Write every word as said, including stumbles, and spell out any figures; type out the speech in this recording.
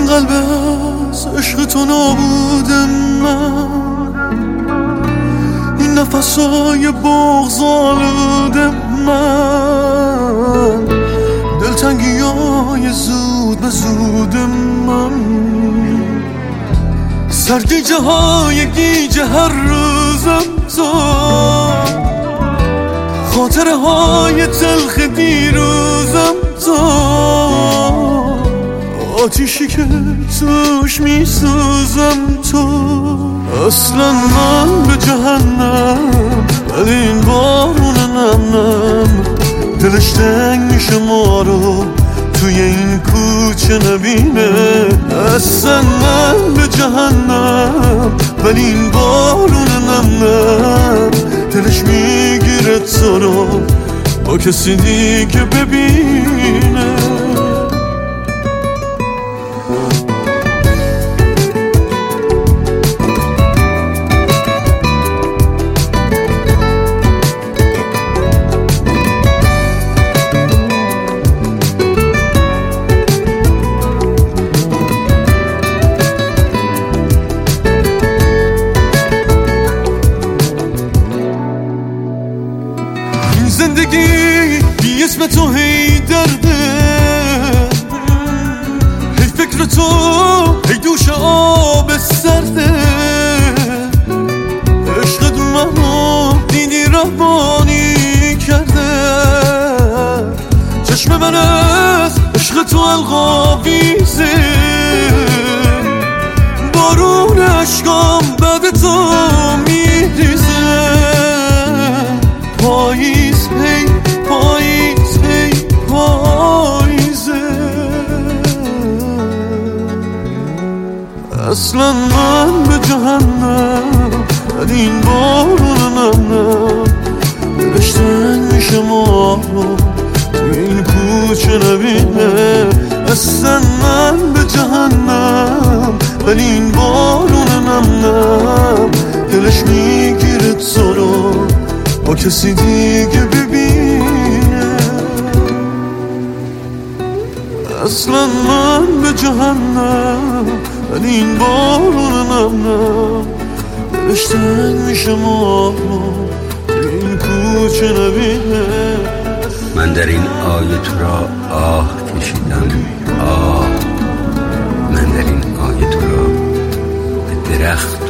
قلب از عشق تو نابودم من، این نفسای بغض آلودم من، دلتنگی های زود به زودم من، سرگیجه های گیجه هر روزم تو، خاطره های تلخ دیروزم تو، آتیشی که توش میسوزم تو. اصلا من به جهنم ولی این بارون نم نم، دلش تنگ میشه ما رو توی این کوچه نبینه. اصلا من به جهنم ولی این بارون نم نم، دلش میگیره تو رو با کسی دیگه ببینه. زندگی بی اسم تو هی درده، هی فکر تو هی دوش آب سرده، عشقت منو دیدی روانی کرده، چشم من از عشق تو القاویزه، بارون عشقام بعد تو میریزه. پاییز هی پاییز هی پاییزه، اصلا من به جهنم ولی این بارونم نم، دلش تنگ میشه ما رو توی این کوچه نبینه. اصلا من به جهنم ولی این بارونم نم، دلش میگیره تو رو با کسی دیگه ببینه. اصلا من به جهنم ولی این بارون نم نم، دلش تنگ میشه ما این کوچه نبینه. من در این آیه تو را آه کشیدم، آه من در این آیه تو را به درخت